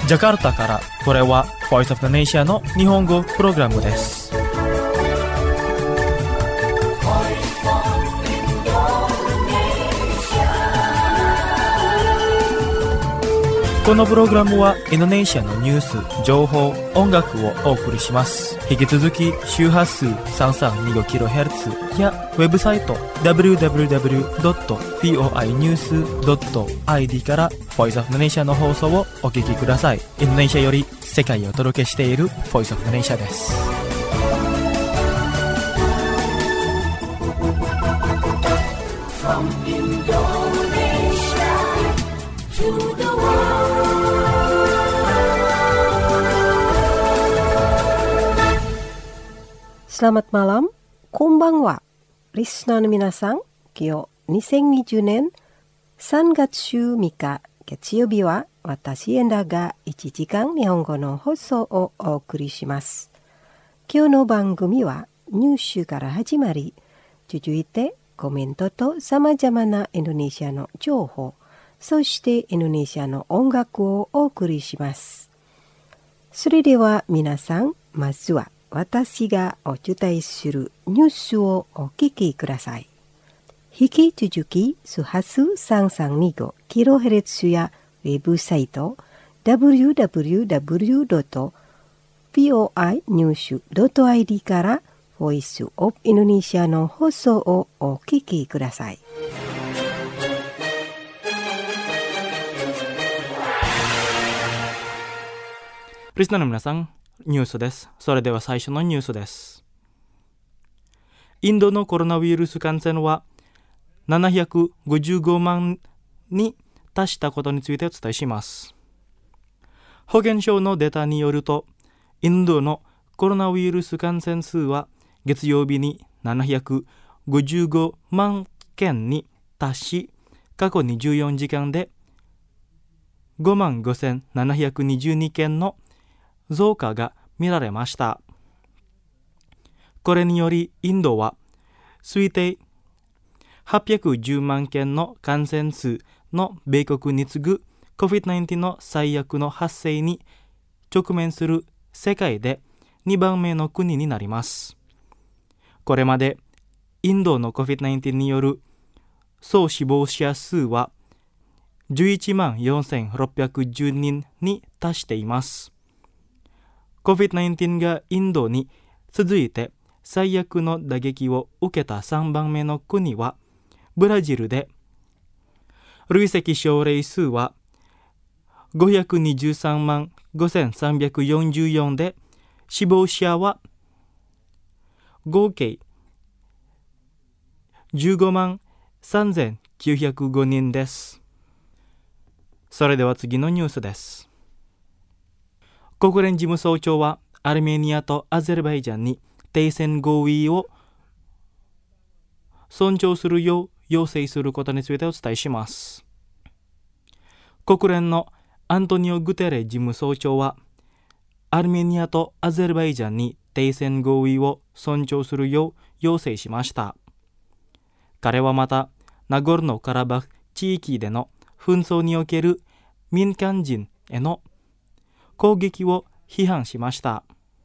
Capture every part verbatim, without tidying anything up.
ジャカルタから、これは Voice of the Nation の日本語プログラムです。このプログラムはインドネシアのニュース、情報、音楽をお送りします。引き続き周波数 さんさんにごキロヘルツ やウェブサイト ダブリューダブリューダブリュードットボイニュースドットアイディー から Voice of the Nation の放送をお聞きください。インドネシアより世界をお届けしている Voice of the Nation です。From Indonesia to the world. Selamat malam, konbanwa. Listenerの皆さん、今日にせんにじゅうねんさんがつじゅうみっか月曜日は私エンダがいちじかん日本語の放送をお送りします。今日の番組はニュースから始まり、続いてコメントとさまざまなインドネシアの情報、そしてインドネシアの音楽をお送りします。それでは皆さん、まずは私がお伝えするニュースをお聞きください。引き続き周波数さんさんにごキロヘルツ やウェブサイト ダブリューダブリューダブリュードットボイニュースドットアイディー からボイスオブインドネシアの放送をお聞きください。 リスナーの皆さん、ニュースです。それでは最初のニュースです。インドのコロナウイルス感染はななひゃくごじゅうごまんに達したことについてお伝えします。保健省のデータによると、インドのコロナウイルス感染数は月曜日にななひゃくごじゅうごまんけんに達し、過去にじゅうよじかんでごまんごせんななひゃくにじゅうにけんの増加が見られました。これによりインドは推定はっぴゃくじゅうまんけんの感染数の米国に次ぐ コビッドナインティーン の最悪の発生に直面する世界でにばんめの国になります。これまでインドの コビッドナインティーン による総死亡者数はじゅういちまんよんせんろっぴゃくじゅうにんに達しています。コビッドナインティーン がインドに続いて最悪の打撃を受けたさんばんめの国はブラジルで、累積症例数はごひゃくにじゅうさんまんごせんさんびゃくよんじゅうよんで、死亡者は合計じゅうごまんさんぜんきゅうひゃくごにんです。それでは次のニュースです。国連事務総長はアルメニアとアゼルバイジャンに停戦合意を尊重するよう要請することについてお伝えします。国連のアントニオ・グテレ事務総長はアルメニアとアゼルバイジャンに停戦合意を尊重するよう要請しました。彼はまたナゴルノカラバフ地域での紛争における民間人への攻撃を批判しました。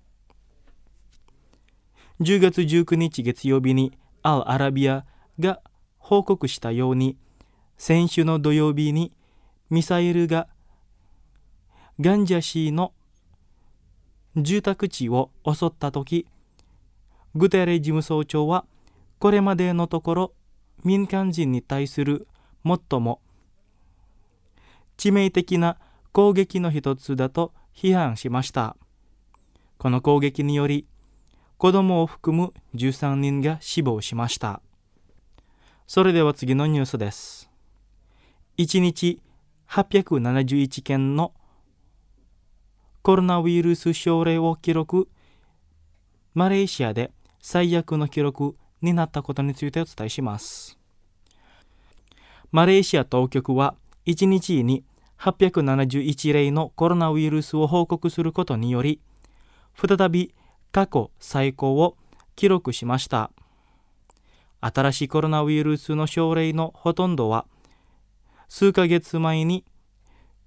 じゅうがつじゅうくにち月曜日にアル・アラビアが報告したように、先週の土曜日にミサイルがガンジャ市の住宅地を襲ったとき、グテーレ事務総長はこれまでのところ民間人に対する最も致命的な攻撃の一つだと批判しました。この攻撃により子供を含むじゅうさんにんが死亡しました。それでは次のニュースです。いちにちはっぴゃくななじゅういちけんのコロナウイルス症例を記録、マレーシアで最悪の記録になったことについてお伝えします。マレーシア当局はいちにちにはっぴゃくななじゅういちれいのコロナウイルスを報告することにより、再び過去最高を記録しました。新しいコロナウイルスの症例のほとんどは数ヶ月前に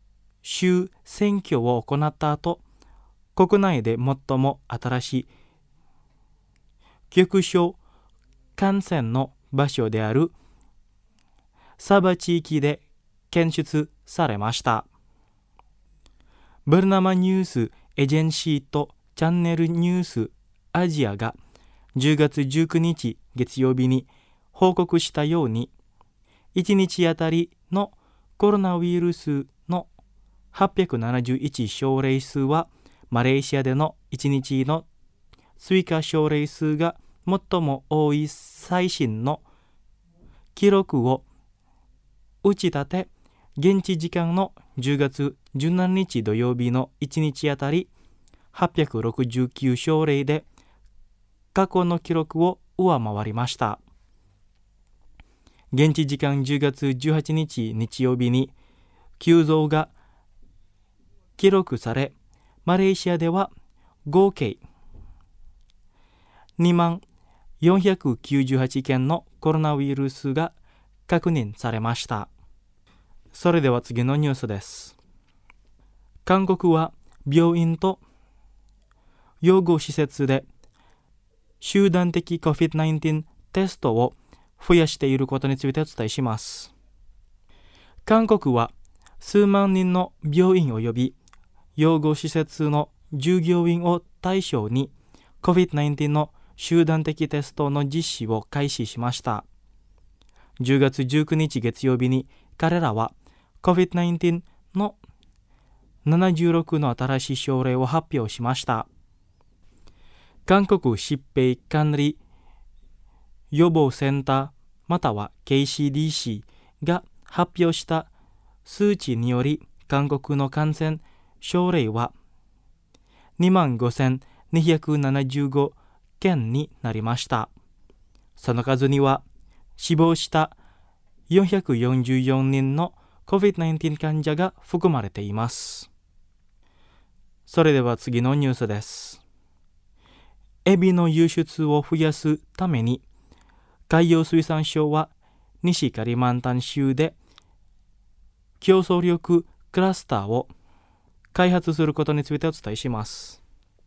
州選挙を行った後、国内で最も新しい極小感染の場所であるサバ地域で検出されました。バルナマニュースエージェンシーとチャンネルニュースアジアがじゅうがつじゅうくにち月曜日に報告したように、いちにちあたりのコロナウイルスのはっぴゃくななじゅういち症例数はマレーシアでのいちにちの追加症例数が最も多い最新の記録を打ち立て、現地時間のじゅうがつじゅうしちにち土曜日のいちにちあたりはっぴゃくろくじゅうきゅう症例で過去の記録を上回りました。現地時間じゅうがつじゅうはちにち日曜日に急増が記録され、マレーシアでは合計にまんよんひゃくきゅうじゅうはちけんのコロナウイルスが確認されました。それでは次のニュースです。韓国は病院と養護施設で集団的 コビッドナインティーン テストを増やしていることについてお伝えします。韓国は数万人の病院及び養護施設の従業員を対象に コビッドナインティーン の集団的テストの実施を開始しました。じゅうがつじゅうくにち月曜日に彼らは コビッドナインティーン のななじゅうろくの新しい症例を発表しました。韓国疾病管理予防センターまたは ケーシーディーシー が発表した数値により、韓国の感染症例は にまんごせんにひゃくななじゅうごけんになりました。その数には死亡したよんひゃくよんじゅうよんにんの コビッドナインティーン 患者が含まれています。それでは次のニュースです。エビの輸出を増やすために海洋水産省は西カリマンタン州で競争力クラスターを開発することについてお伝えします。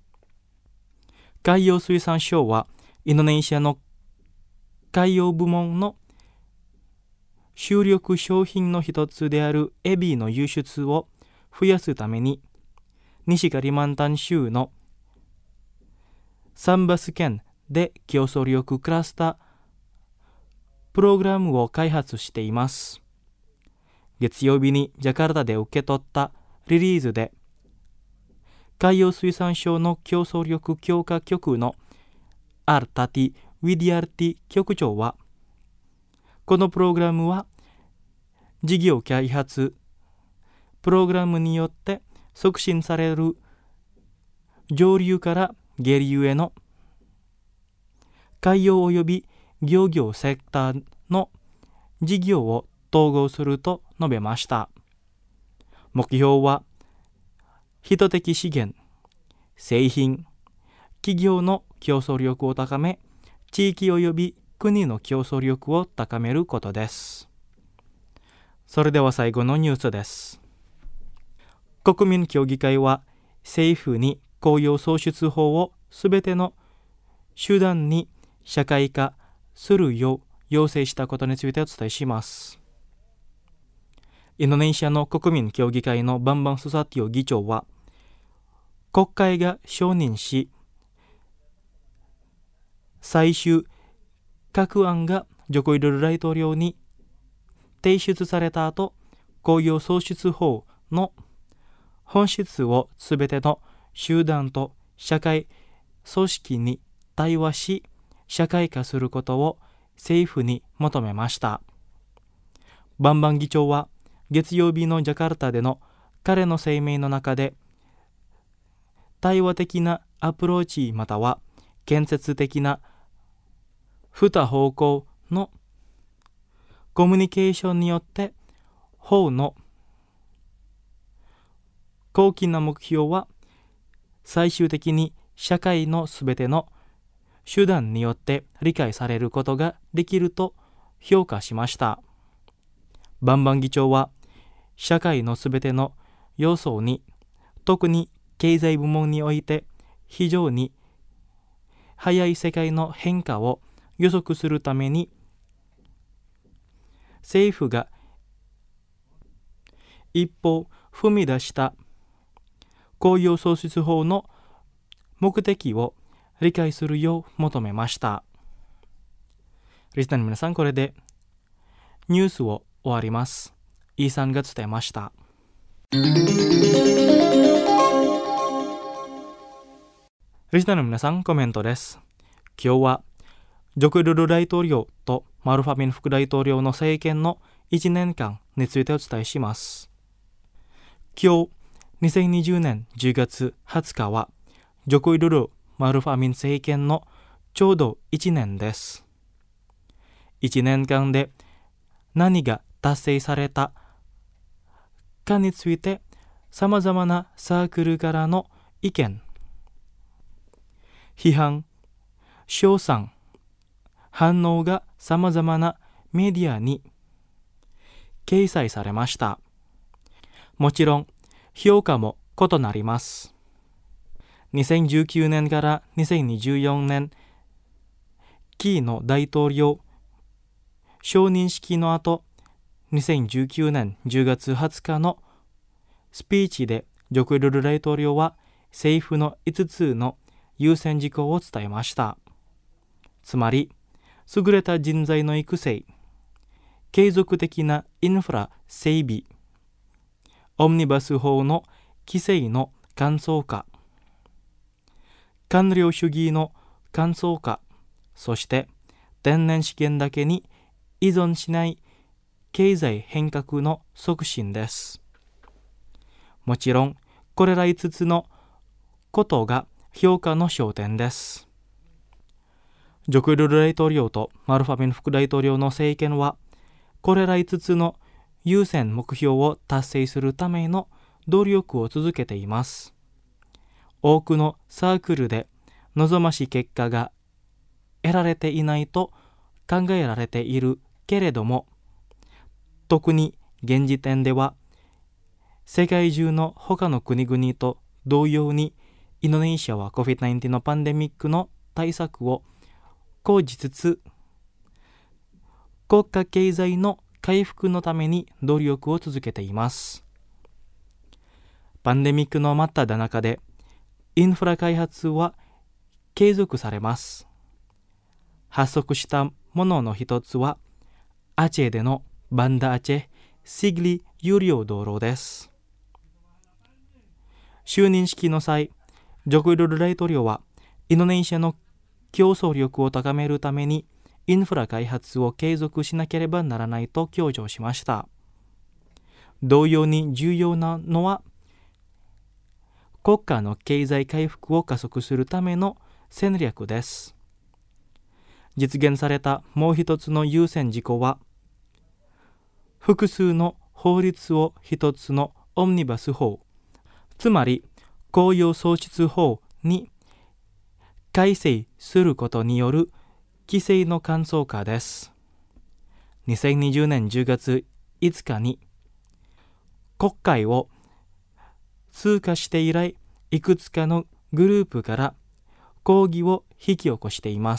海洋水産省はインドネシアの海洋部門の主力商品の一つであるエビの輸出を増やすために西カリマンタン州のサンバス県で競争力クラスタープログラムを開発しています。月曜日にジャカルタで受け取ったリリースで、海洋水産省の競争力強化局のアルタティ・ウィディアルティ局長は、このプログラムは事業開発プログラムによって促進される上流から下流への海洋及び漁業セクターの事業を統合すると述べました。目標は人的資源、製品、企業の競争力を高め、地域及び国の競争力を高めることです。それでは最後のニュースです。国民協議会は政府に公用創出法をすべての手段に社会化するよう要請したことについてお伝えします。インドネシアの国民協議会のバンバン・スサティオ議長は、国会が承認し、最終各案がジョコ・ウィドド大統領に提出された後、公用創出法の本質をすべての集団と社会組織に対話し、社会化することを政府に求めました。バンバン議長は月曜日のジャカルタでの彼の声明の中で、対話的なアプローチまたは建設的な二方向のコミュニケーションによって法の高貴な目標は最終的に社会のすべての手段によって理解されることができると評価しました。バンバン議長は社会のすべての予想に、特に経済部門において非常に早い世界の変化を予測するために、政府が一歩踏み出した雇用創出法の目的を理解するよう求めました。リスナーの皆さん、これでニュースを終わります。イーさんが伝えました。リスナーの皆さん、コメントです。今日はジョコ・ウィドド大統領とマルファミン副大統領の政権のいちねんかんについてお伝えします。今日にせんにじゅうねんじゅうがつはつかはジョコ・ウィドドマルファミン政権のちょうどいちねんです。いちねんかんで何が達成されたかについて、さまざまなサークルからの意見、批判、称賛、反応がさまざまなメディアに掲載されました。もちろん評価も異なります。にせんじゅうきゅうねんからにせんにじゅうよねん期の大統領承認式の後、にせんじゅうきゅうねんじゅうがつはつかのスピーチでジョコ・ウィドド大統領は政府のいつつの優先事項を伝えました。つまり、優れた人材の育成、継続的なインフラ整備、オムニバス法の規制の簡素化、官僚主義の簡素化、そして天然資源だけに依存しない経済変革の促進です。もちろん、これらいつつのことが評価の焦点です。ジョコ・ウィドド大統領とマルファミン副大統領の政権は、これらいつつの優先目標を達成するための努力を続けています。多くのサークルで望ましい結果が得られていないと考えられているけれども、特に現時点では世界中の他の国々と同様に、インドネシアは コビッドナインティーン のパンデミックの対策を講じつつ、国家経済の回復のために努力を続けています。パンデミックの真っ只中でインフラ開発は継続されます。発足したものの一つはアチェでのバンダアチェ・シグリ有料道路です。就任式の際、ジョコ・ウィドド大統領はインドネシアの競争力を高めるためにインフラ開発を継続しなければならないと強調しました。同様に重要なのは、国家の経済回復を加速するための戦略です。実現されたもう一つの優先事項は、複数の法律を一つのオムニバス法、つまり雇用創出法に改正することによる規制の簡素化です。にせんにじゅうねんじゅうがついつかに国会を通過して以来、いくつかのグループから抗議を引き起こしています。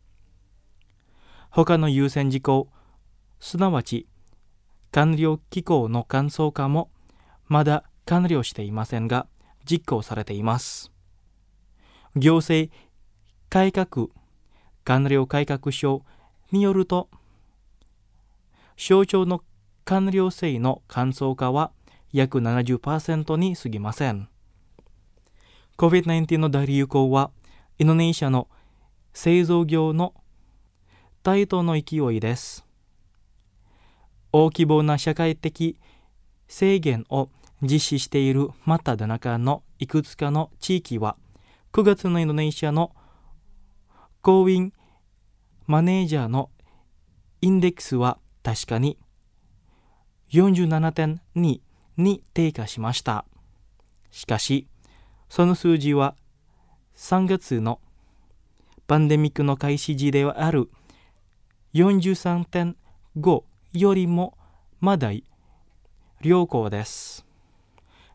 他の優先事項、すなわち官僚機構の簡素化もまだ完了していませんが、実行されています。行政改革官僚改革省によると、省庁の官僚制の簡素化は約 ななじゅっパーセント に過ぎません。コビッドナインティーン の大流行はインドネシアの製造業の台頭の勢いです。大規模な社会的制限を実施している真っ只中のいくつかの地域は、くがつのインドネシアの公認マネージャーのインデックスは確かに よんじゅうななてんに に低下しました。しかし、その数字はさんがつのパンデミックの開始時である よんじゅうさんてんご よりもまだ良好です。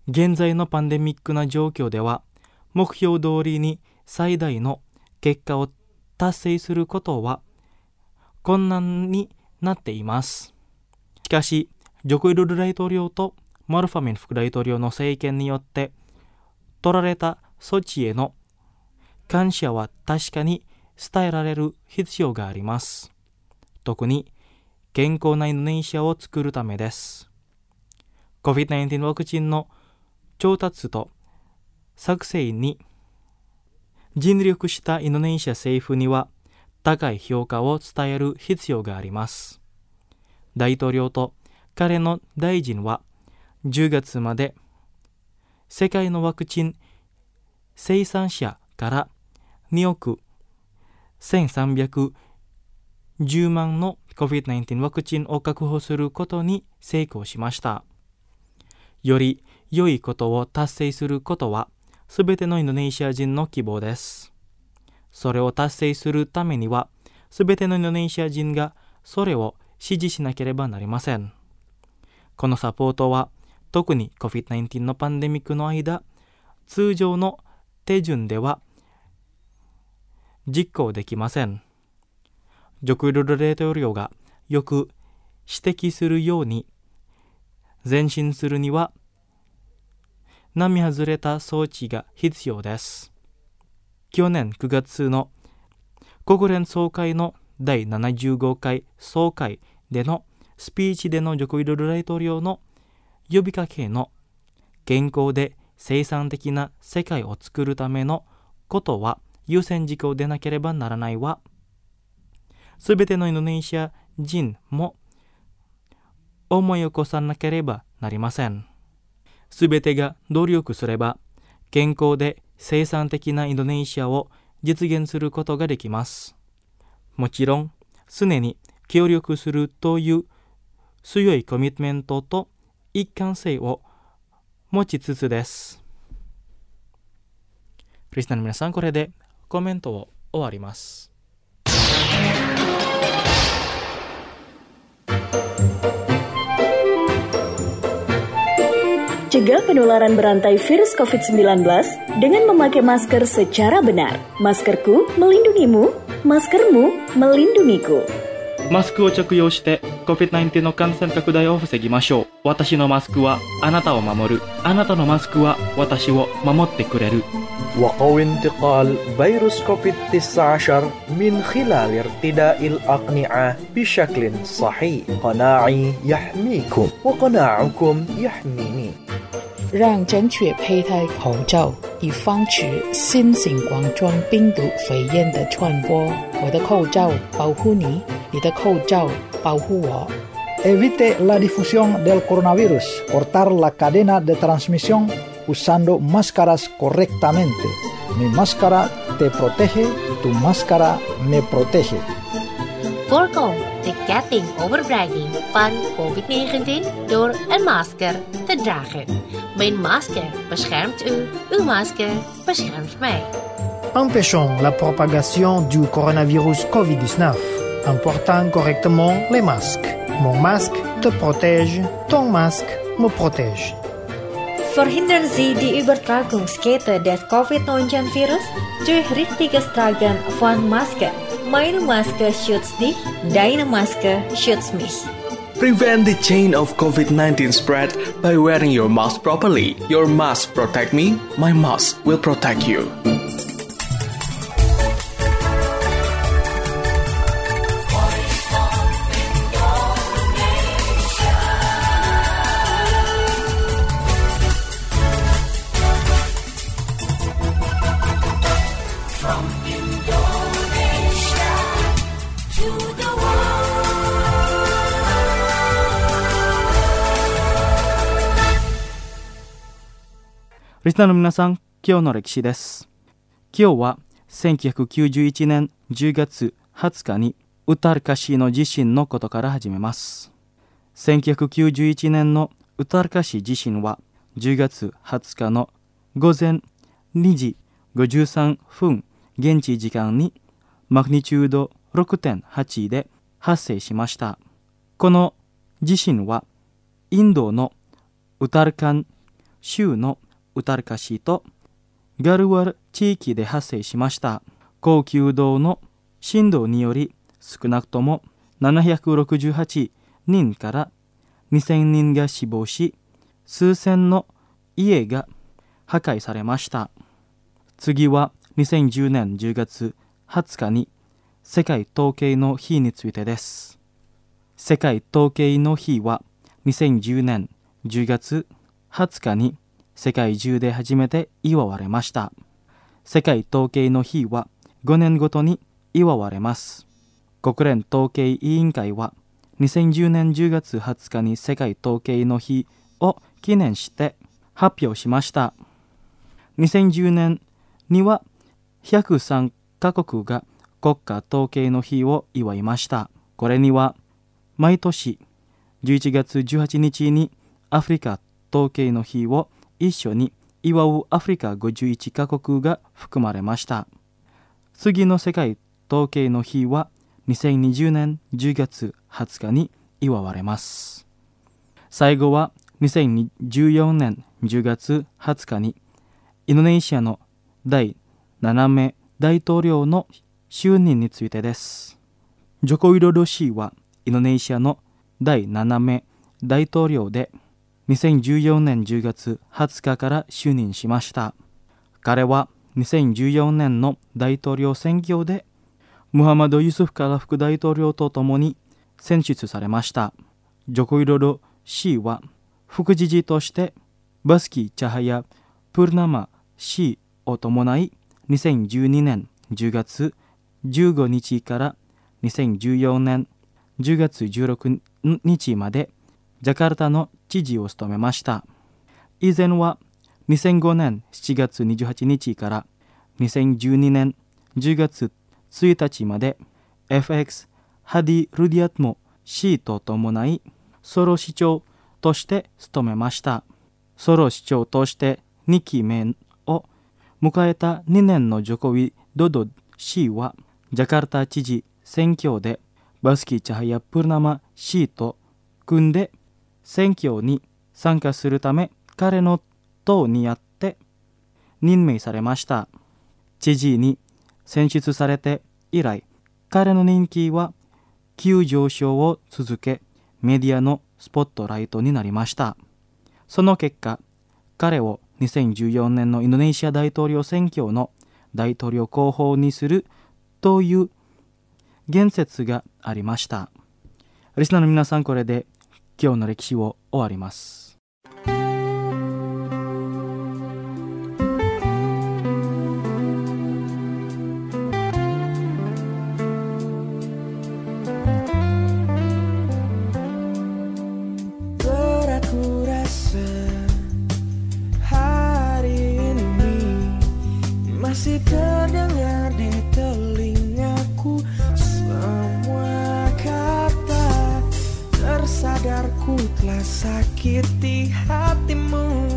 現在のパンデミックな状況では、目標通りに最大の結果を達成することは困難になっています。しかし、ジョコ・ウィドル大統領とモルファミン副大統領の政権によって取られた措置への感謝は確かに伝えられる必要があります。特に健康なインドネシアを作るためです。コビッドナインティーン ワクチンの調達と作成に尽力したインドネシア政府には高い評価を伝える必要があります。大統領と彼の大臣はじゅうがつまで世界のワクチン生産者からにおくせんさんびゃくじゅうまんの コビッドナインティーン ワクチンを確保することに成功しました。より良いことを達成することはすべてのインドネシア人の希望です。それを達成するためにはすべてのインドネシア人がそれを支持しなければなりません。このサポートは特に コビッドナインティーン のパンデミックの間、通常の手順では実行できません。ジョコ・ウィドル大統領がよく指摘するように、前進するには並外れた装置が必要です。去年くがつの国連総会のだいななじゅうごかい総会でのスピーチでのジョコ・ウィドル大統領の呼びかけの健康で生産的な世界を作るためのことは優先事項でなければならないは、すべてのインドネシア人も思い起こさなければなりません。すべてが努力すれば、健康で生産的なインドネシアを実現することができます。もちろん、常に協力するという強いコミットメントと一貫性を持ちつつです。リスナーの皆さん、これでコメントを終わります。 Cegah penularan berantai virus covid sembilan belas dengan memakai masker secara benar. Maskerku melindungimu, maskermu melindungiku. マスクを着用して コビッドナインティーン の感染拡大を防ぎましょう。私のマスクはあなたを守る。あなたのマスクは私を守ってくれる。 وقوي انتقال فيروس كوفيد تسعة عشر من خلال ارتداء الأقنعة بشكل صحيح. قناعي يحميكم وقناعكم يحميني. 让正确佩戴口罩，以防止新型冠状病毒肺炎的传播。我的口罩保护你，你的口罩保护我。 Evite la difusión del coronavirus. Cortar la cadena de transmisión usando máscaras correctamente. Mi máscara te protege, tu máscara me protege. Voorkom de ketting overbreiding van covid negentien door een masker te dragen. Mijn masker beschermt u, uw masker beschermt mij. Empêchons la propagation du coronavirus covid dix-neuf en portant correctement les masques. Mon masque te protège, ton masque me protège. Verhindern Sie die Übertragungskette des covid neunzehn virus durch richtiges Tragen von Maske. Meine Maske schützt dich, deine Maske schützt mich. Prevent the chain of covid nineteen spread by wearing your mask properly. Your mask protect me, my mask will protect you. リスナーの皆さん、今日の歴史です。今日はせんきゅうひゃくきゅうじゅういちねんじゅうがつはつかにウタルカシの地震のことから始めます。せんきゅうひゃくきゅうじゅういちねんのウタルカシ地震はじゅうがつはつかの午前にじごじゅうさんぷん現地時間にマグニチュード ろくてんはち で発生しました。この地震はインドのウタルカン州のウタルカ市とガルワル地域で発生しました。高級度の震動により少なくともななひゃくろくじゅうはちにんからにせんにんが死亡し、数千の家が破壊されました。次はにせんじゅうねんじゅうがつはつかに世界統計の日についてです。世界統計の日はにせんじゅうねんじゅうがつはつかに世界中で初めて祝われました。世界統計の日はごねんごとに祝われます。国連統計委員会はにせんじゅうねんじゅうがつはつかに世界統計の日を記念して発表しました。にせんじゅうねんにはひゃくさんカ国が国家統計の日を祝いました。これには毎年じゅういちがつじゅうはちにちにアフリカ統計の日を一緒に祝うアフリカごじゅういちカ国が含まれました。次の世界統計の日はにせんにじゅうねんじゅうがつはつかに祝われます。最後はにせんじゅうよねんじゅうがつはつかにインドネシアのだいななめ大統領の就任についてです。ジョコウィドド氏はインドネシアのだいななめ大統領でにせんじゅうよねんじゅうがつはつかから就任しました。彼はにせんじゅうよねんの大統領選挙でムハマド・ユスフから副大統領と共に選出されました。ジョコウィドド氏は副知事としてバスキ・チャハヤ・プルナマ氏を伴いにせんじゅうにねんじゅうがつじゅうごにちからにせんじゅうよねんじゅうがつじゅうろくにちまでジャカルタの知事を務めました。以前はにせんごねんしちがつにじゅうはちにちからにせんじゅうにねんじゅうがつついたちまで エフエックス ハディ・ルディアトモ氏と伴いソロ市長として務めました。ソロ市長としてにきめを迎えたにねんのジョコウィドド氏はジャカルタ知事選挙でバスキ・チャハヤ・プルナマ氏と組んで選挙に参加するため彼の党にあって任命されました。知事に選出されて以来、彼の人気は急上昇を続け、メディアのスポットライトになりました。その結果、彼をにせんじゅうよねんのインドネシア大統領選挙の大統領候補にするという言説がありました。リスナーの皆さん、これで今日の歴史を終わります。 Masih terdengar di telingaku semua kata, tersadarku telah sakiti hatimu.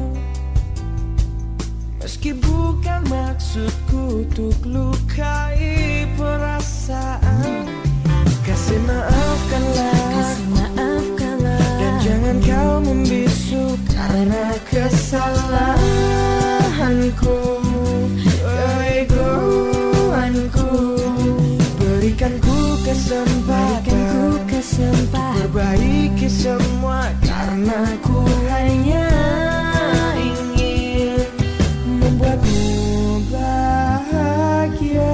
Meski bukan maksudku untuk lukai perasaan, kasih maafkanlah, kasih maafkanlah, dan jangan kau membisu karena kesalahanku. Keegoanku, berikan ku kesempatan, kesempatan perbaiki semua, karena ku hanya ingin membuatmu bahagia.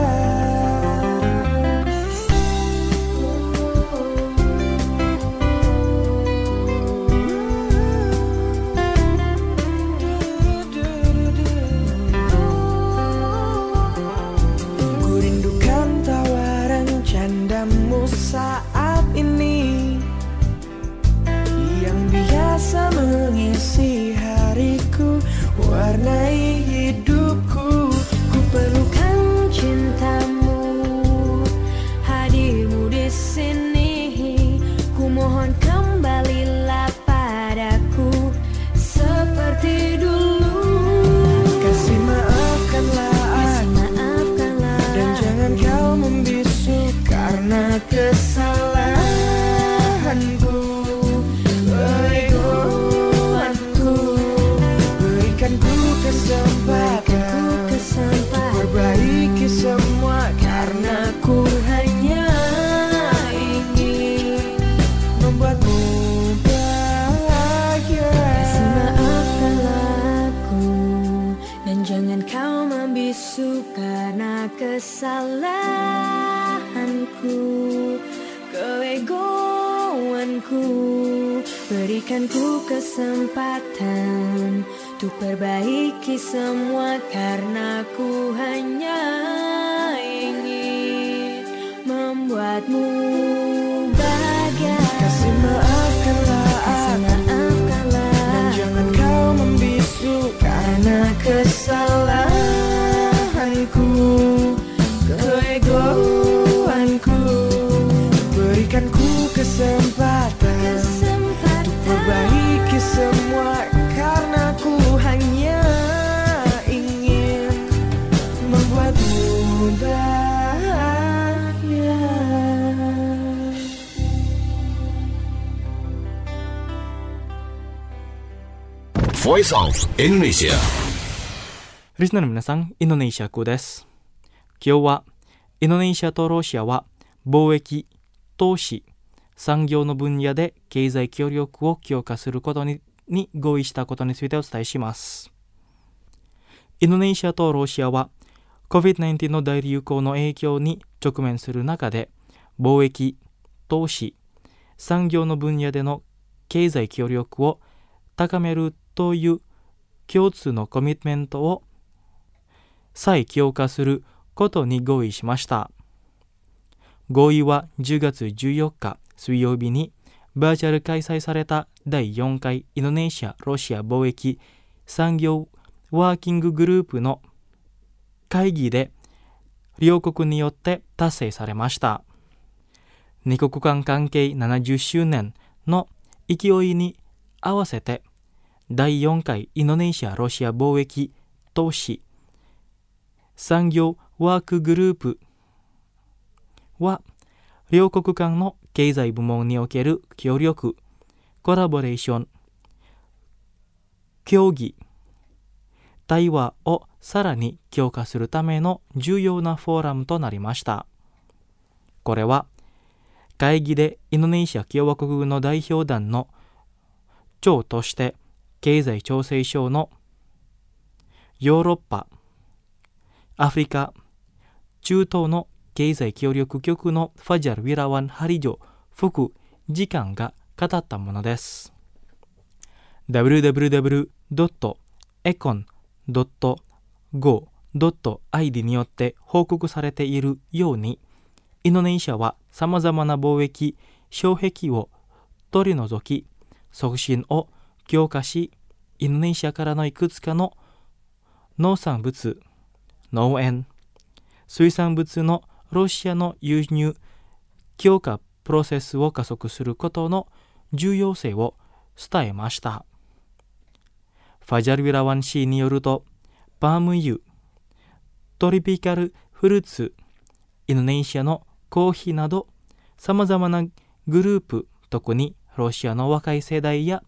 Saat ini yang biasa mengisi hariku, warnai hidupku, ku perlukan cintamu, hadirmu di sini, ku mohon kembalilah padaku seperti dulu. Kasih maafkanlah, kasih maafkanlah, dan jangan kau membisu karena kesalahanku, keegoanku, berikan kesalahanku, keegoanku. Berikan ku kesempatan untuk perbaiki semua, karena ku hanya ingin membuatmu bahagia. Kasih maafkanlah, kasih maafkanlah, dan jangan kau membisu karena kesalahanku, keegoanku. Berikan ku kesempatan, kesempatan untuk perbaiki semua, karena ku hanya ingin membuatmu bahagia. Voice of Indonesia。 リスナーの皆さん、インドネシア語です。今日はインドネシアとロシアは貿易、投資、産業の分野で経済協力を強化することに、に合意したことについてお伝えします。インドネシアとロシアは コビッドナインティーン の大流行の影響に直面する中で、貿易、投資、産業の分野での経済協力を高めるという共通のコミットメントを再強化することに合意しました。合意はじゅうがつじゅうよっか水曜日にバーチャル開催されただいよんかいインドネシア・ロシア貿易産業ワーキンググループの会議で両国によって達成されました。二国間関係ななじゅっしゅうねんの勢いに合わせてだいよんかいインドネシア・ロシア貿易投資産業ワークグループは両国間の経済部門における協力、コラボレーション、協議、対話をさらに強化するための重要なフォーラムとなりました。これは会議でインドネシア共和国の代表団の長として経済調整省のヨーロッパ、アフリカ、中東の経済協力局のファジャル・ウィラワン・ハリジョ副次官が語ったものです。ダブリューダブリューダブリュードットエコンドットゴードットアイディー によって報告されているように、インドネシアはさまざまな貿易障壁を取り除き、促進を強化し、インドネシアからのいくつかの農産物、農園、水産物のロシアの輸入強化プロセスを加速することの重要性を伝えました。ファジャル・ウィラワン氏によると、パーム油、トリピカルフルーツ、インドネシアのコーヒーなど、さまざまなグループ、特にロシアの若い世代や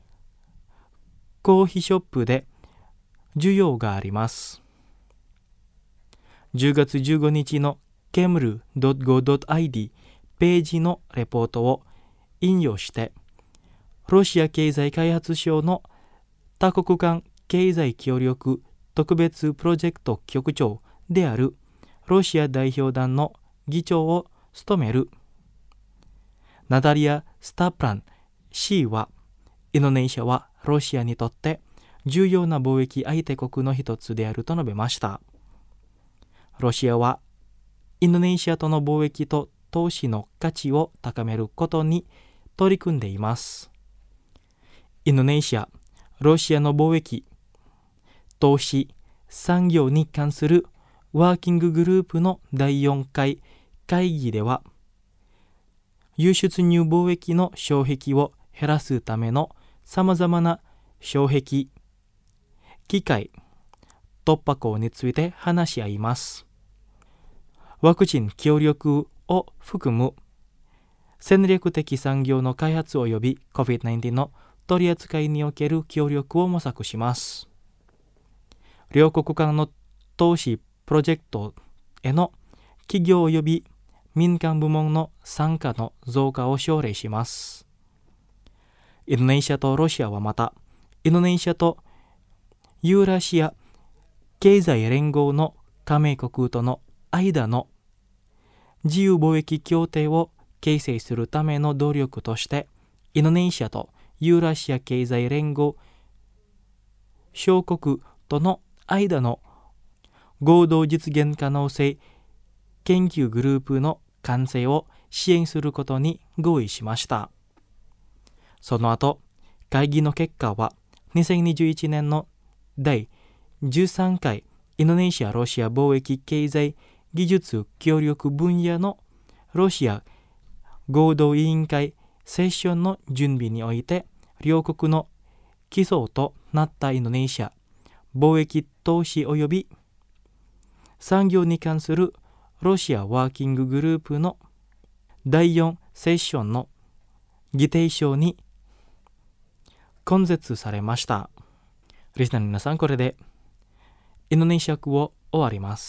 コーヒーショップで需要があります。じゅうがつじゅうごにちの ケムル ドットゴー ドットアイディー ページのレポートを引用して、ロシア経済開発省の多国間経済協力特別プロジェクト局長であるロシア代表団の議長を務めるナタリア・スタプラン氏は、インドネシアはロシアにとって重要な貿易相手国の一つであると述べました。ロシアはインドネシアとの貿易と投資の価値を高めることに取り組んでいます。インドネシア、ロシアの貿易、投資、産業に関するワーキンググループのだいよんかい会議では、輸出入貿易の障壁を減らすためのさまざまな障壁、機会、突破口について話し合います。ワクチン協力を含む戦略的産業の開発及び コビッドナインティーン の取り扱いにおける協力を模索します。両国間の投資プロジェクトへの企業及び民間部門の参加の増加を奨励します。インドネシアとロシアはまた、インドネシアとユーラシア経済連合の加盟国との間の自由貿易協定を形成するための努力として、インドネシアとユーラシア経済連合小国との間の合同実現可能性研究グループの完成を支援することに合意しました。その後、会議の結果はにせんにじゅういちねんのだいじゅうさんかいインドネシア・ロシア貿易経済技術協力分野のロシア合同委員会セッションの準備において、両国の基礎となったインドネシア貿易投資及び産業に関するロシアワーキンググループのだいよんセッションの議定書に根絶されました。リスナーの皆さん、これでインドネシア語を終わります。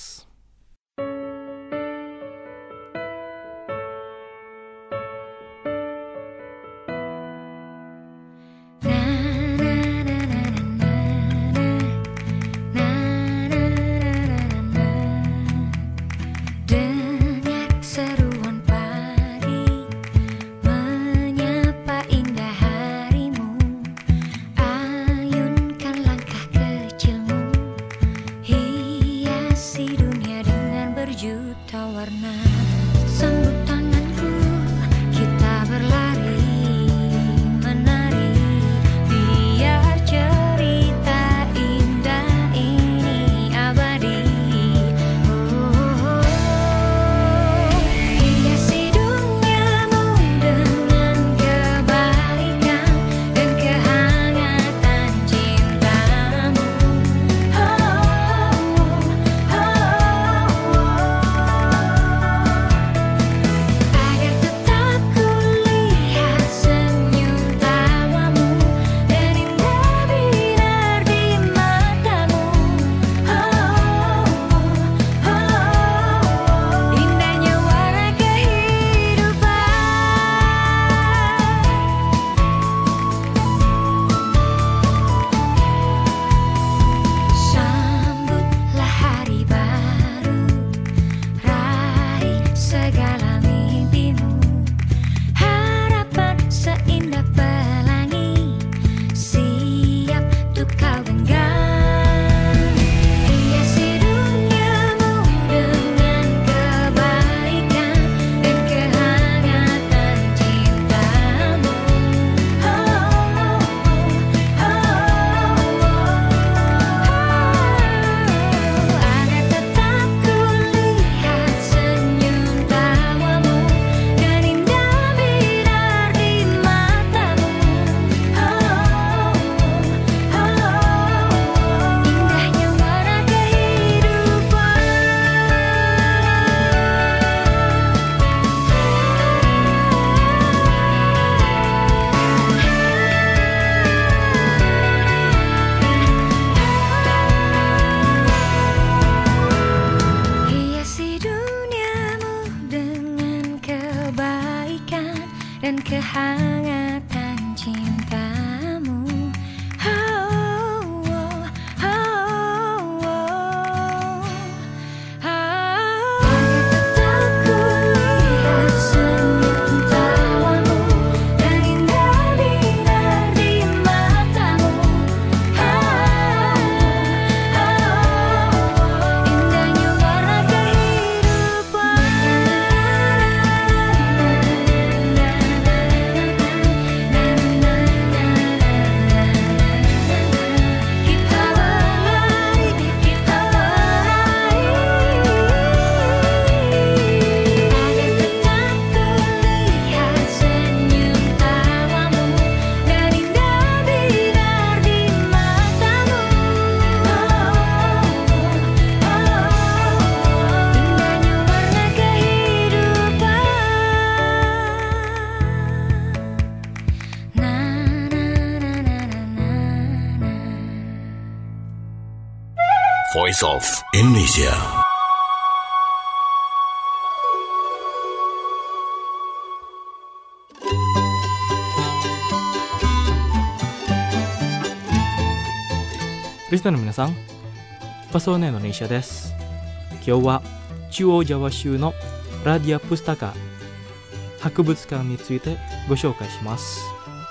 Voice of Indonesia. Listener の皆さん、パソネのネイシャです。今日は中央ジャワ州のラディア・プスタカ博物館についてご紹介します。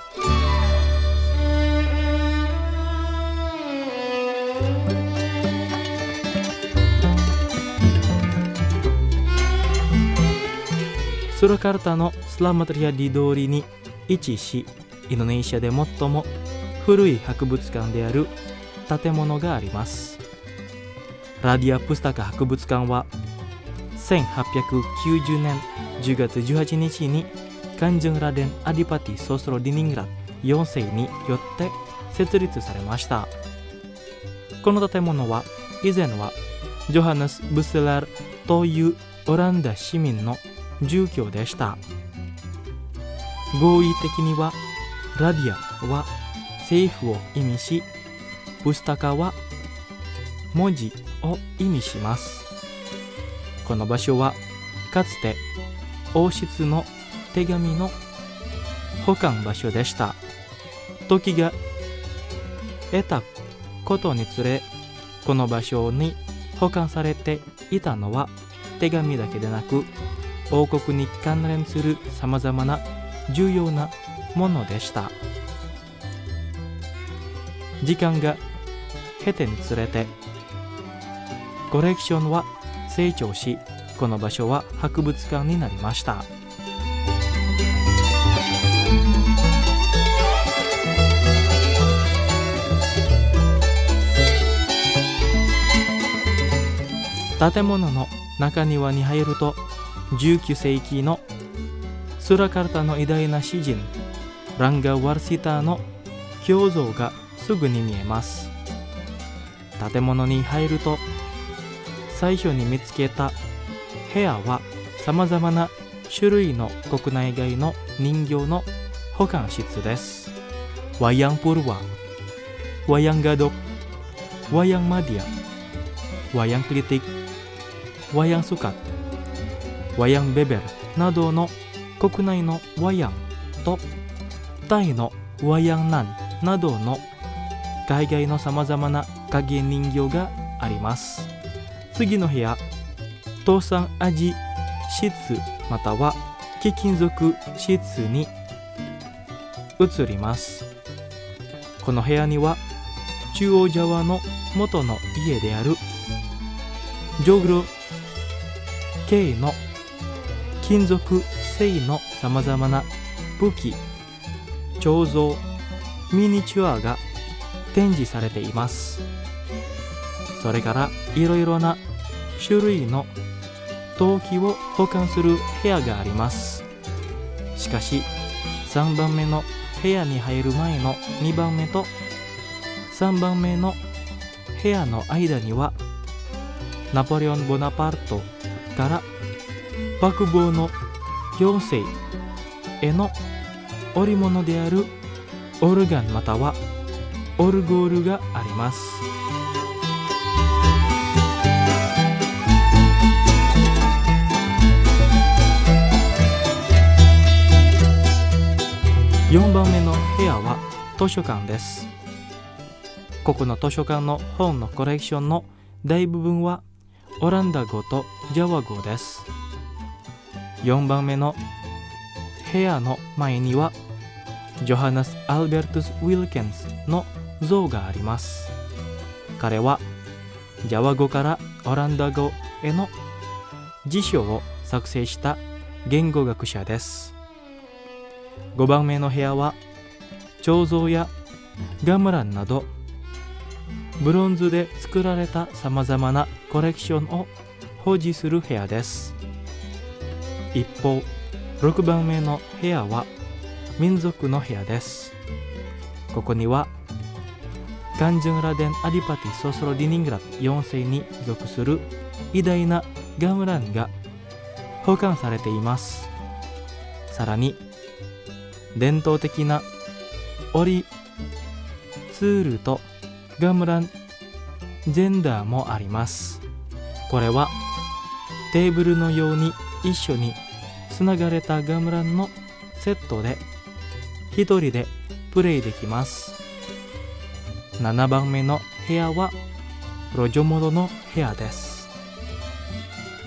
スラカルタのスラマトリアディ通りに位置し、インドネシアで最も古い博物館である建物があります。ラディア・プスタカ博物館はせんはっぴゃくきゅうじゅうねんじゅうがつじゅうはちにちにカンジェンラデン・アディパティ・ソスロ・ディニングラよんせいによって設立されました。この建物は以前はジョハネス・ブセラーというオランダ市民の住居でした。合意的にはラディアは政府を意味し、プスタカは文字を意味します。この場所はかつて王室の手紙の保管場所でした。時が得たことにつれ、この場所に保管されていたのは手紙だけでなく、王国に関連するさまざまな重要なものでした。時間が経てにつれてコレクションは成長し、この場所は博物館になりました。建物の中庭に入ると、じゅうきゅうせいきのスラカルタの偉大な詩人ランガ・ワルシターの胸像がすぐに見えます。建物に入ると、最初に見つけた部屋はさまざまな種類の国内外の人形の保管室です。ワヤンプルワ、ワヤンガドク、ワヤンマディア、ワヤンクリティック、ワヤンスカット、ワヤンベベルなどの国内のワヤンとタイのワヤンナンなどの海外のさまざまな影人形があります。次の部屋、東山味室または貴金属室に移ります。この部屋には中央ジャワの元の家であるジョグロ系の金属製のさまざまな武器、彫像、ミニチュアが展示されています。それからいろいろな種類の陶器を保管する部屋があります。しかしさんばんめの部屋に入る前のにばんめとさんばんめの部屋の間には、ナポレオン・ボナパルトから爆豪のよんせいへの織物であるオルガンまたはオルゴールがあります。よんばんめの部屋は図書館です。ここの図書館の本のコレクションの大部分はオランダ語とジャワ語です。よんばんめの部屋の前にはジョハネス・アルベルトス・ウィルケンスの像があります。彼はジャワ語からオランダ語への辞書を作成した言語学者です。ごばんめの部屋は彫像やガムランなどブロンズで作られたさまざまなコレクションを保持する部屋です。一方、ろくばんめの部屋は民族の部屋です。ここにはカンジェンラデン・アディパティ・ソスロ・ディニングラよんせいに属する偉大なガムランが保管されています。さらに伝統的な織りツールとガムランジェンダーもあります。これはテーブルのように一緒につながれたガムランのセットで一人でプレイできます。ななばんめの部屋はロジョモドの部屋です。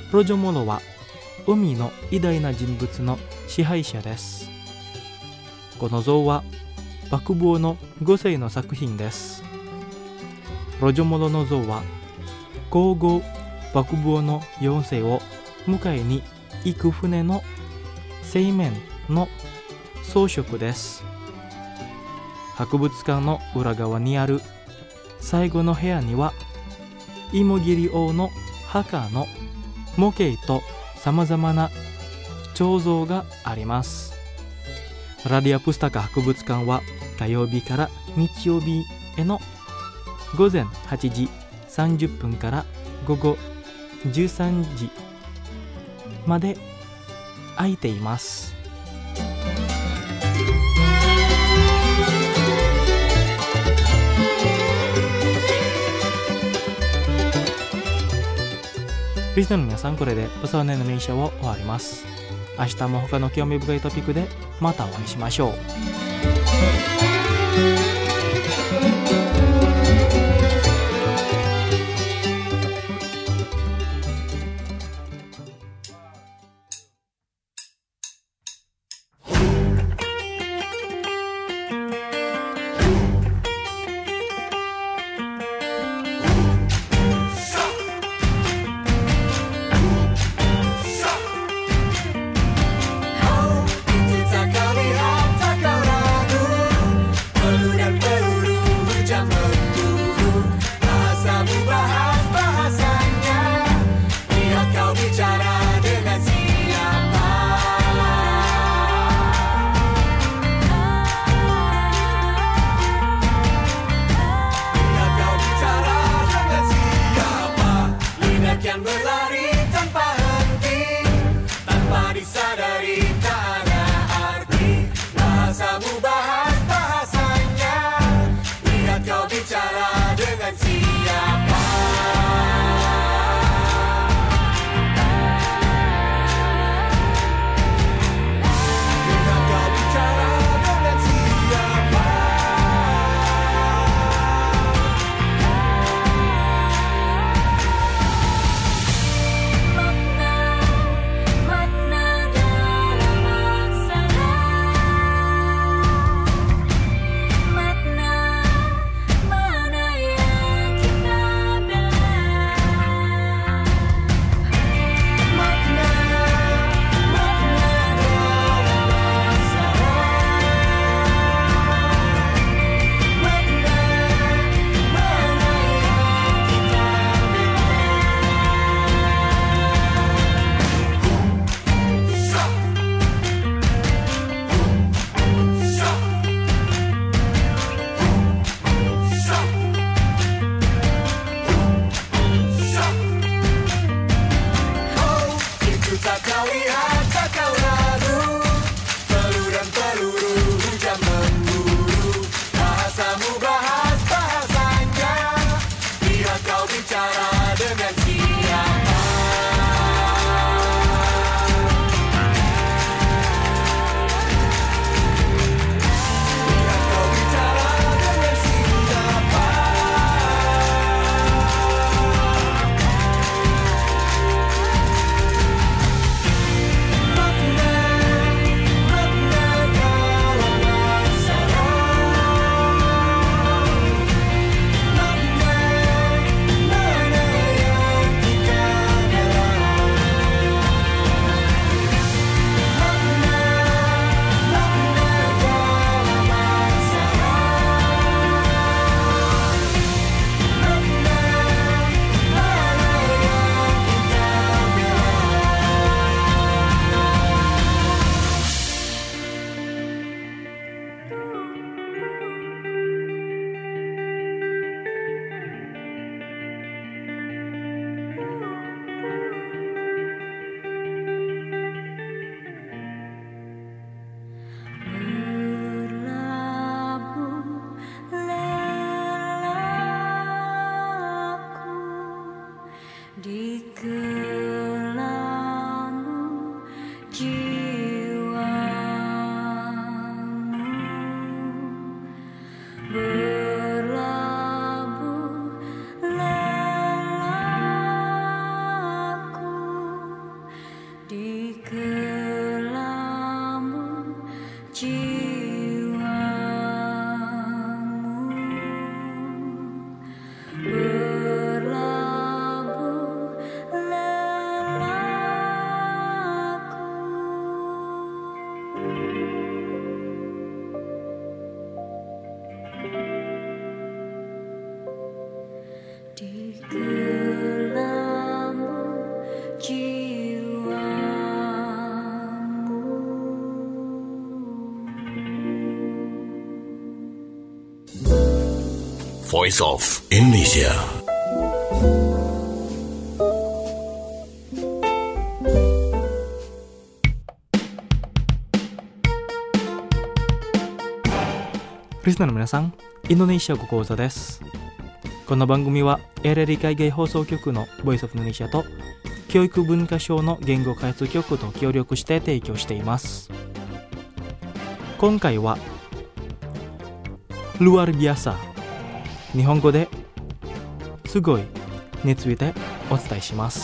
ロジョモロは海の偉大な人物の支配者です。この像は瀑布のご世の作品です。ロジョモロの像は皇后瀑布のよん世を迎えに行く船の正面の装飾です。博物館の裏側にある最後の部屋には芋切り王の墓の模型とさまざまな彫像があります。ラディアプスタカ博物館は火曜日から日曜日へのごぜんはちじさんじゅっぷんからごごじゅうさんじまで空いています。リスナーの皆さん、これでパソネの名称を終わります。明日も他の興味深いトピックでまたお会いしましょう。 Voice of Indonesia. Listenerの皆さん、インドネシア語講座です。この番組は エーエルエル 海外放送局の Voice of Indonesia と教育文化省の言語開発局と協力して提供しています。今回はluar biasa、日本語ですごいについてお伝えします。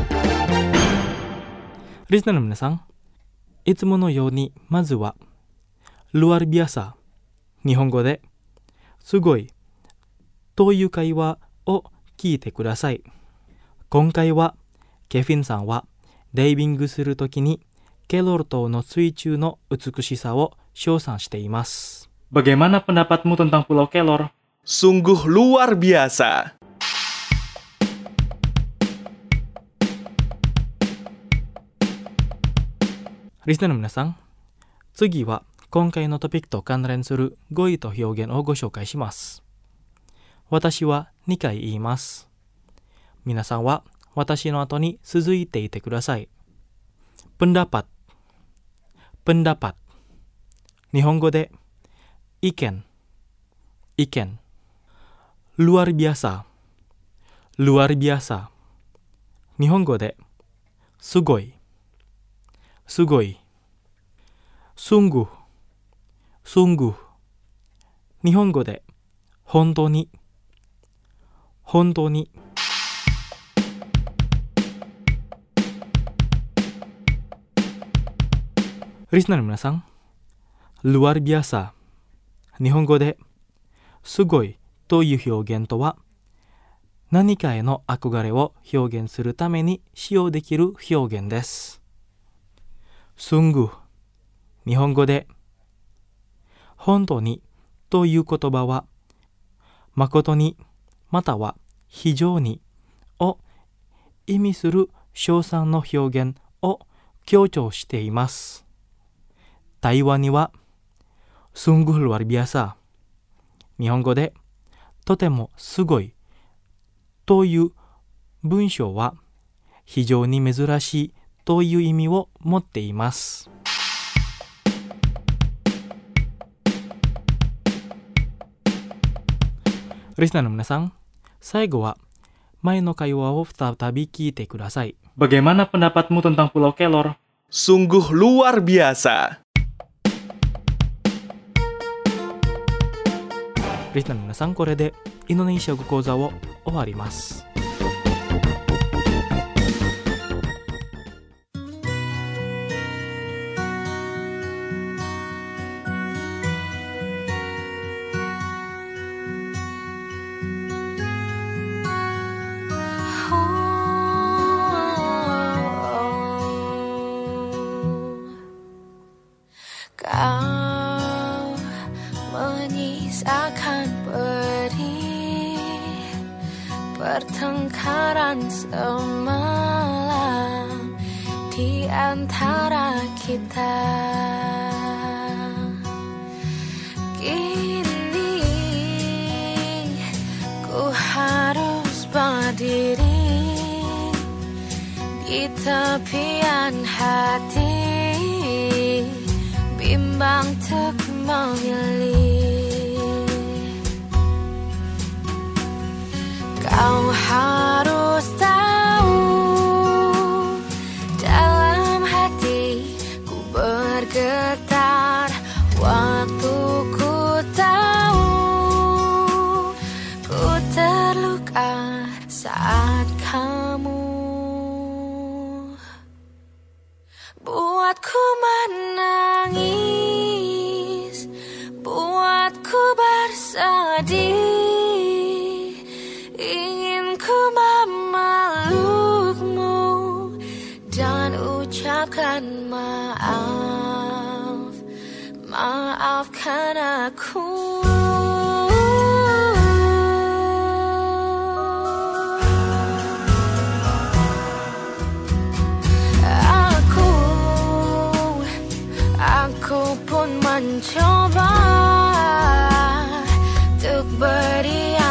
リスナーの皆さん、いつものようにまずはluar biasa、日本語ですごいという会話を聞いてください。今回はケフィンさんはダイビングするときにケロル島の水中の美しさを称賛しています。Bagaimana pendapatmu tentang Pulau Kelor? Sungguh luar biasa. Listenerの皆さん、次は今回のトピックと関連する語彙と表現をご紹介します。私はにかい言います。皆さんは私の後に続いていてください。pendapat、pendapat、日本語で意見、意見。luar biasa、luar biasa、日本語ですごい、すごい。sungguh、sungguh、日本語で本当に、本当に。リスナーの皆さん、luar biasa、日本語ですごいという表現とは、何かへの憧れを表現するために使用できる表現です。sungguh、日本語で本当にという言葉は、誠にまたは非常にを意味する称賛の表現を強調しています。台湾にはsungguh luar biasa、日本語でとてもすごいという文章は非常に珍しいという意味を持っています。リスナーの皆さん、最後は前の会話を再び聞いてください。Bagaimana pendapatmu tentang Pulau Kelor? Sungguh luar biasa. リスナーの皆さん、これでインドネシア語講座を終わります。 Kau menyisakan pedih pertengkaran semalam di antara kita. Kini ku harus berdiri di tepian hati, bimbang untuk memilih. Kau harus tahu, dalam hati ku bergetar waktu ku tahu ku terluka saat kamu buatku menangis, buatku bersedih, ingin ku memelukmu dan ucapkan maaf, maafkan aku. Aku pun mencoba untuk beri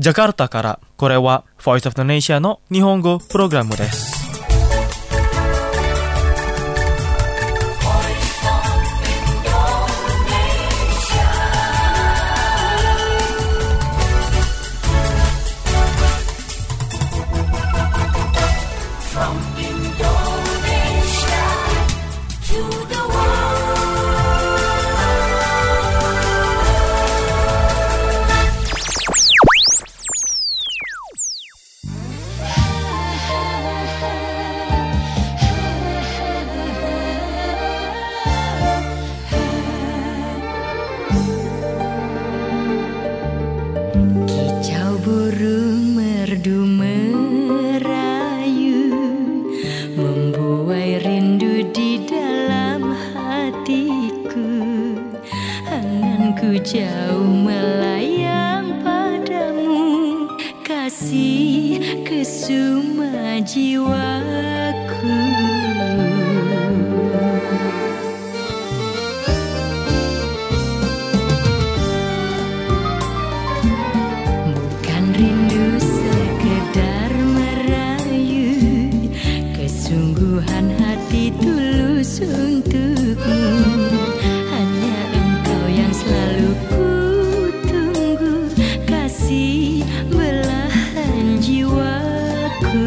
ジャカルタから、これは Voice of the Nation の日本語プログラムです。 Jauh melayang padamu, kasih kesuma jiwaku. Bukan rindu sekedar merayu, kesungguhan hati tulus untukmu. Hanya engkau yang selalu ku tunggu, kasih belahan jiwaku.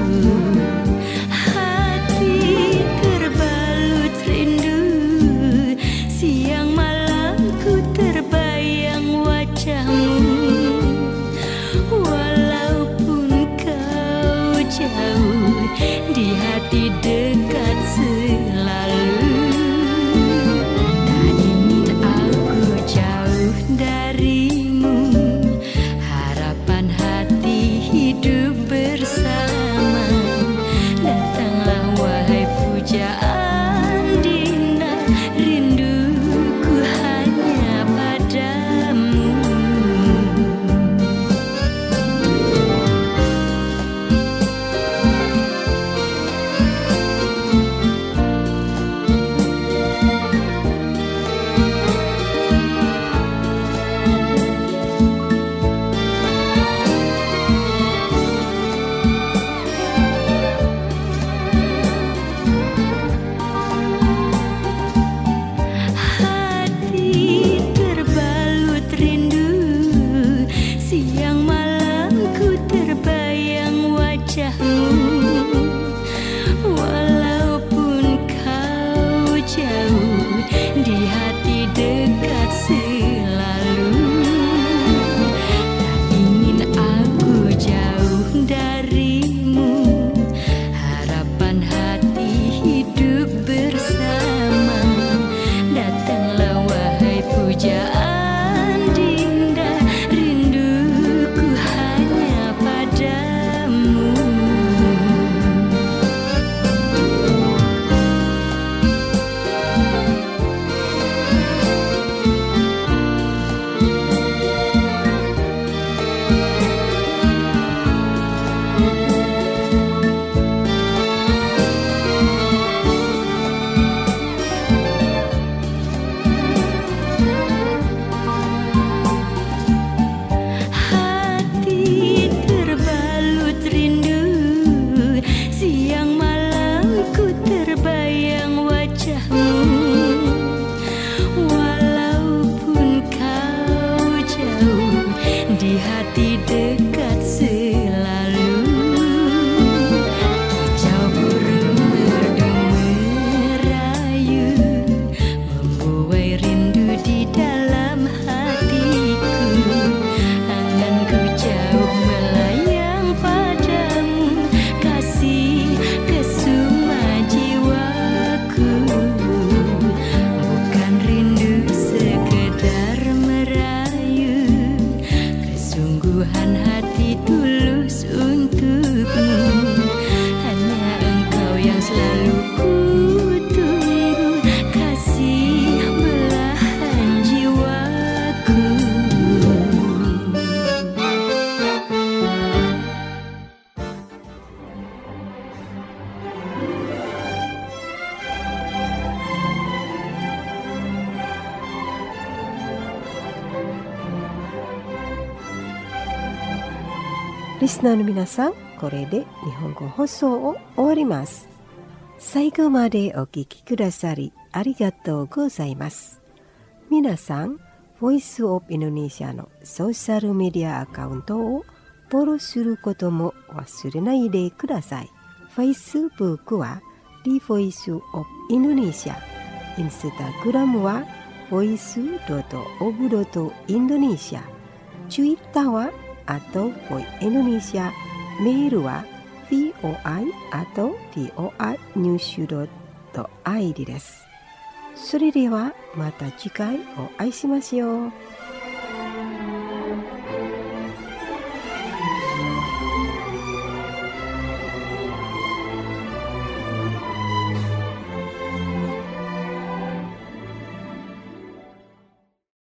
Hati terbalut rindu, siang malam ku terbayang wajahmu. Walaupun kau jauh, di hati dekat selalu. Darimu, harapan hati hidup bersama. Datanglah wahai pujaan Dina, rinduku hanya padamu. リスナーの皆さん、これで日本語放送を終わります。最後までお聞きくださりありがとうございます。皆さん、ボイスオブインドネシアのソーシャルメディアアカウントをフォローすることも忘れないでください。Facebook は The Voice of Indonesia、Instagram は ボイスオブインドネシア、Twitter はあと Voice Indonesia、メールは ブイオアイ あと ブイオアイ ニュース ドットアイディー です。それではまた次回お会いしましょう。